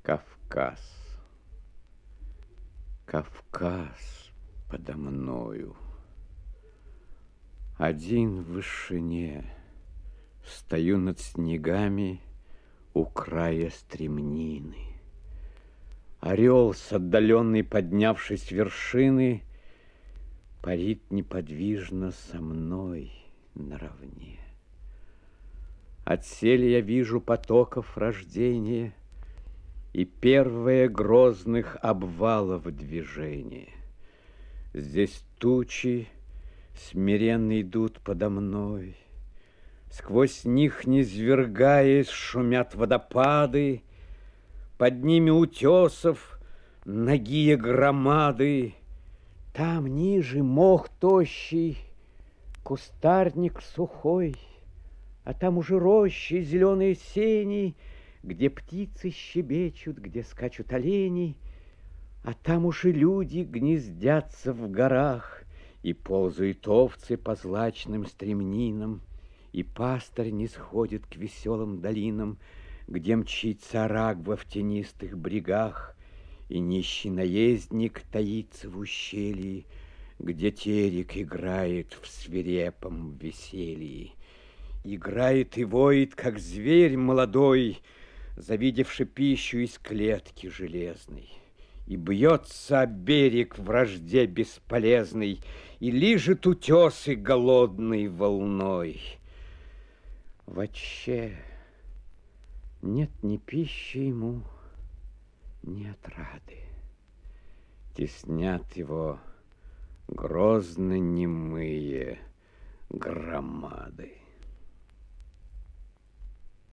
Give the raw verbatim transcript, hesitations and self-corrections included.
Кавказ. Кавказ подо мною. Один в вышине стою над снегами у края стремнины. Орел с отдаленной поднявшись вершины парит неподвижно со мной наравне. Отсель я вижу потоков рождения и первое грозных обвалов движения. Здесь тучи смиренно идут подо мной, сквозь них, низвергаясь, шумят водопады, под ними утесов нагие громады. Там ниже мох тощий, кустарник сухой, а там уже рощи, зеленые сени, где птицы щебечут, где скачут олени, а там уж и люди гнездятся в горах, и ползают овцы по злачным стремнинам, и пастырь не сходит к веселым долинам, где мчится Арагва в тенистых брегах, и нищий наездник таится в ущелье, где терек играет в свирепом веселье. Играет и воет, как зверь молодой, завидевший пищу из клетки железной, и бьется о берег в вражде бесполезной, и лижет утесы голодной волной. Вообще нет ни пищи ему, ни отрады. Теснят его грозно немые громады.